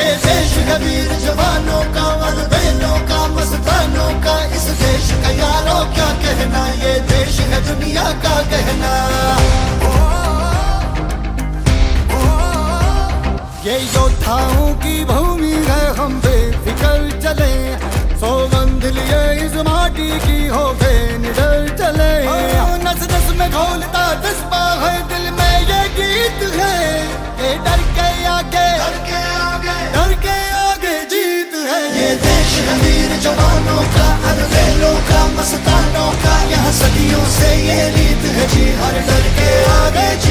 ये देश है वीर जवानों का, अलबेलों का, मस्तानों का। इस देश का यारों क्या कहना, ये देश है दुनिया का गहना। ये योद्धाओं की भूमि है, हम बेफिक्र चले। सौगंध लिए इस माटी की हो के निडर चले। नस नस में घोलता जज्बा है, दिल में ये गीत है। ये डर के आगे, डर के आगे, डर के आगे जीत है। ये देश है वीर जवानों का, अलबेलों का, मस्तानों का। यहाँ सदियों से ये रीत है जी, हर डर के आगे जी।